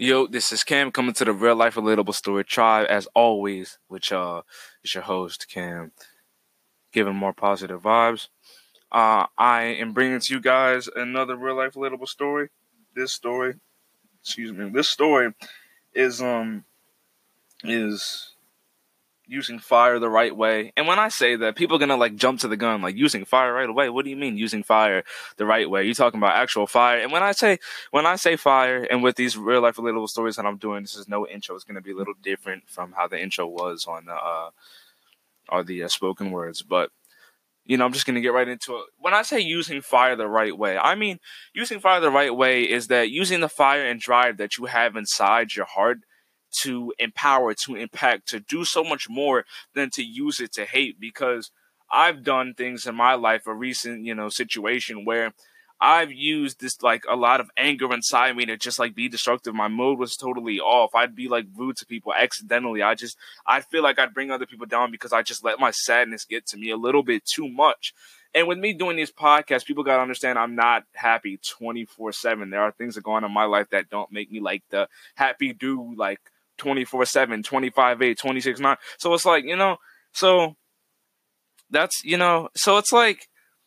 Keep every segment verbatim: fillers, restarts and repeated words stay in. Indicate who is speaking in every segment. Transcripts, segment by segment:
Speaker 1: Yo, this is Cam coming to the Real Life Relatable Story Tribe, as always, which uh is your host, Cam, giving more positive vibes. Uh, I am bringing to you guys another Real Life Relatable story. This story, excuse me, this story is um is using fire the right way. And when I say that, people are gonna like jump to the gun, like using fire right away. What do you mean using fire the right way? You talking about actual fire? And when I say when I say fire, and with these real life relatable stories that I'm doing, this is no intro. It's gonna be a little different from how the intro was on the uh or the uh, spoken words, but. You know, I'm just going to get right into it. When I say using fire the right way, I mean using fire the right way is that using the fire and drive that you have inside your heart to empower, to impact, to do so much more than to use it to hate. Because I've done things in my life, a recent, you know, situation where I've used this like a lot of anger inside me to just like be destructive. My mood was totally off. I'd be like rude to people accidentally. I just, I feel like I'd bring other people down because I just let my sadness get to me a little bit too much. And with me doing these podcasts, people got to understand I'm not happy twenty-four seven. There are things that go on in my life that don't make me like the happy dude, like twenty-four seven, twenty-five eight, twenty-six nine. So it's like, you know, so that's, you know, so it's like,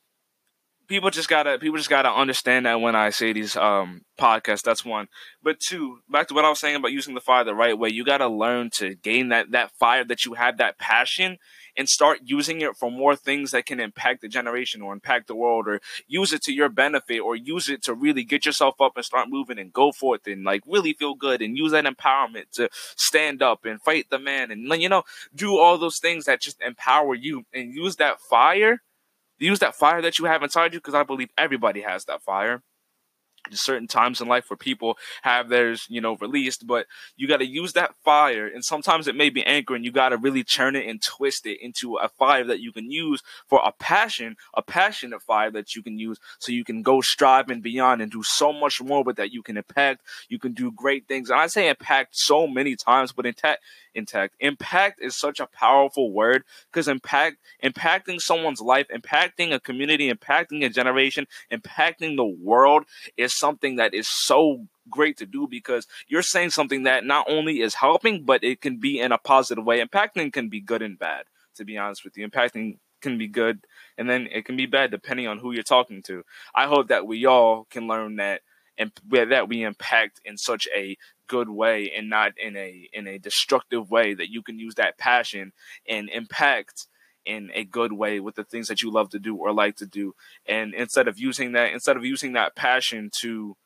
Speaker 1: people just gotta people just gotta understand that when I say these um podcasts, that's one. But two, back to what I was saying about using the fire the right way, you gotta learn to gain that that fire that you have, that passion, and start using it for more things that can impact the generation or impact the world, or use it to your benefit, or use it to really get yourself up and start moving and go forth and like really feel good, and use that empowerment to stand up and fight the man, and you know, do all those things that just empower you, and use that fire Use that fire that you have inside you, because I believe everybody has that fire. There's certain times in life where people have theirs, you know, released, but you got to use that fire. And sometimes it may be anger, and you got to really turn it and twist it into a fire that you can use for a passion, a passionate fire that you can use so you can go strive and beyond and do so much more with that. You can impact, you can do great things. And I say impact so many times, but intact, intact, impact is such a powerful word, because impact, impacting someone's life, impacting a community, impacting a generation, impacting the world is something that is so great to do, because you're saying something that not only is helping, but it can be in a positive way. Impacting can be good and bad, to be honest with you. Impacting can be good, and then it can be bad depending on who you're talking to. I hope that we all can learn that, and that we impact in such a good way and not in a in a destructive way, that you can use that passion and impact in a good way with the things that you love to do or like to do. And instead of using that, instead of using that passion to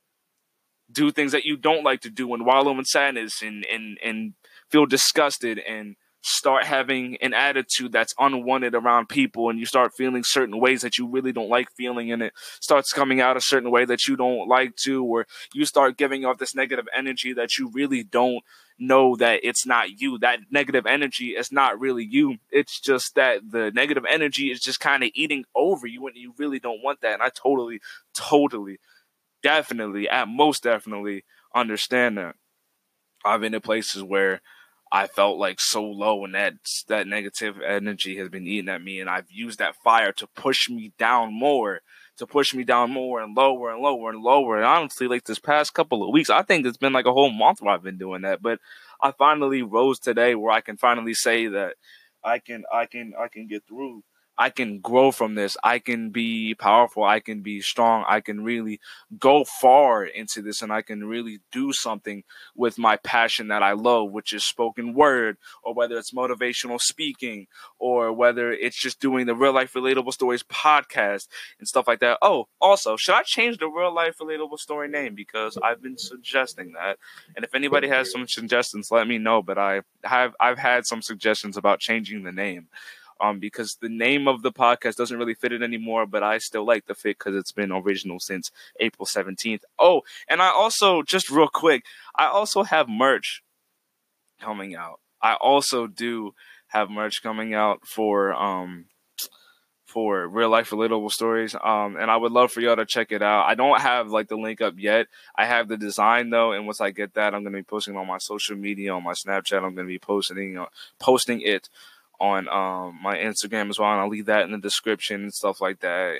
Speaker 1: do things that you don't like to do and wallow in sadness and, and, and feel disgusted and start having an attitude that's unwanted around people, and you start feeling certain ways that you really don't like feeling, and it starts coming out a certain way that you don't like to, or you start giving off this negative energy that you really don't know that it's not you. That negative energy is not really you. It's just that the negative energy is just kind of eating over you, and you really don't want that. And I totally, totally, definitely, at most definitely understand that. I've been in places where I felt like so low, and that that negative energy has been eating at me, and I've used that fire to push me down more, to push me down more and lower and lower and lower. And honestly, like this past couple of weeks, I think it's been like a whole month where I've been doing that. But I finally rose today where I can finally say that I can I can I can get through. I can grow from this. I can be powerful. I can be strong. I can really go far into this, and I can really do something with my passion that I love, which is spoken word, or whether it's motivational speaking, or whether it's just doing the Real Life Relatable Stories podcast and stuff like that. Oh, also, should I change the Real Life Relatable Story name? Because I've been suggesting that. And if anybody has some suggestions, let me know. But I have I've had some suggestions about changing the name. Um, because the name of the podcast doesn't really fit it anymore, but I still like the fit because it's been original since April seventeenth. Oh, and I also, just real quick, I also have merch coming out. I also do have merch coming out for um for Real Life Relatable Stories. Um, and I would love for y'all to check it out. I don't have like the link up yet. I have the design though, and once I get that, I'm gonna be posting on my social media, on my Snapchat. I'm gonna be posting uh, posting it on um, my Instagram as well, and I'll leave that in the description and stuff like that. And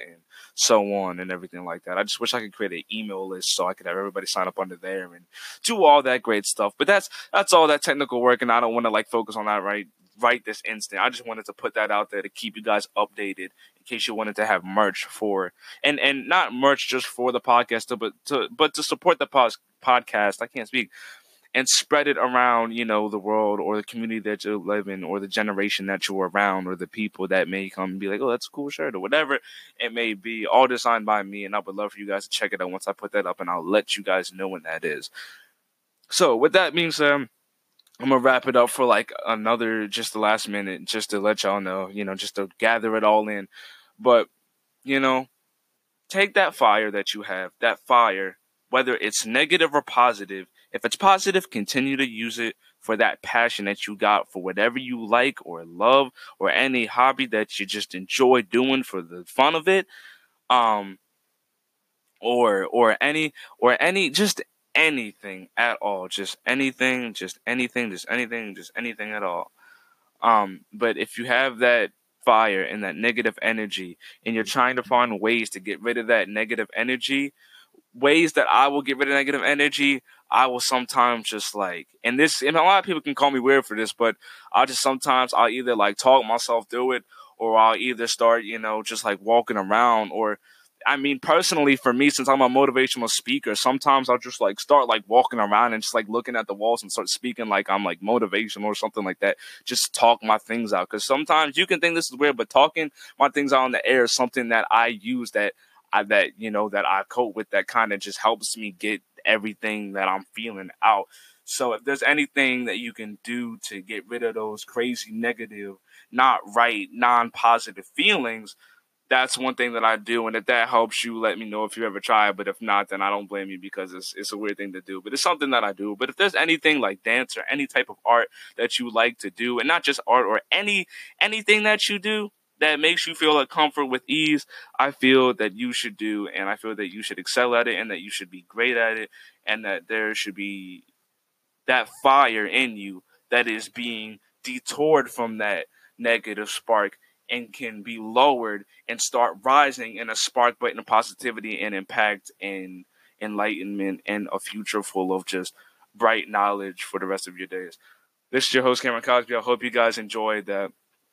Speaker 1: so on and everything like that. I just wish I could create an email list so I could have everybody sign up under there and do all that great stuff. But that's that's all that technical work, and I don't want to like focus on that right right this instant. I just wanted to put that out there to keep you guys updated in case you wanted to have merch for and and not merch just for the podcast, but to but to support the pos- podcast. I can't speak. And spread it around, you know, the world or the community that you live in or the generation that you're around or the people that may come and be like, oh, that's a cool shirt or whatever it may be, all designed by me. And I would love for you guys to check it out once I put that up, and I'll let you guys know when that is. So with that being said, I'm going to wrap it up for like another, just the last minute, just to let y'all know, you know, just to gather it all in. But, you know, take that fire that you have, that fire, whether it's negative or positive. If it's positive, continue to use it for that passion that you got for whatever you like or love or any hobby that you just enjoy doing for the fun of it. Um, or or any or any just anything at all, just anything, just anything, just anything, just anything at all. Um, but if you have that fire and that negative energy, and you're trying to find ways to get rid of that negative energy, ways that I will get rid of negative energy, I will sometimes just like, and this, and a lot of people can call me weird for this, but I'll just sometimes, I'll either like talk myself through it, or I'll either start, you know, just like walking around, or, I mean, personally for me, since I'm a motivational speaker, sometimes I'll just like start like walking around and just like looking at the walls and start speaking like I'm like motivational or something like that. Just talk my things out. Cause sometimes you can think this is weird, but talking my things out in the air is something that I use that I, that, you know, that I cope with, that kind of just helps me get everything that I'm feeling out. So if there's anything that you can do to get rid of those crazy negative, not right, non-positive feelings, that's one thing that I do. And if that helps you, let me know if you ever try it. But if not, then I don't blame you, because it's it's a weird thing to do. But it's something that I do. But if there's anything like dance or any type of art that you like to do, and not just art, or any anything that you do that makes you feel at comfort with ease, I feel that you should do, and I feel that you should excel at it, and that you should be great at it, and that there should be that fire in you that is being detoured from that negative spark and can be lowered and start rising in a spark button of positivity and impact and enlightenment and a future full of just bright knowledge for the rest of your days. This is your host, Cameron Cosby. I hope you guys enjoyed that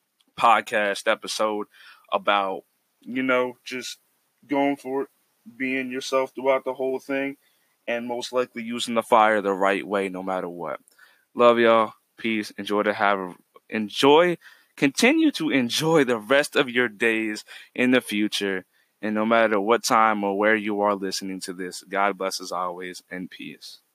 Speaker 1: podcast episode about, you know, just going for it, being yourself throughout the whole thing, and most likely using the fire the right way no matter what. Love y'all. Peace. Enjoy to have enjoy continue to enjoy the rest of your days in the future, and no matter what time or where you are listening to this, God bless as always, and peace.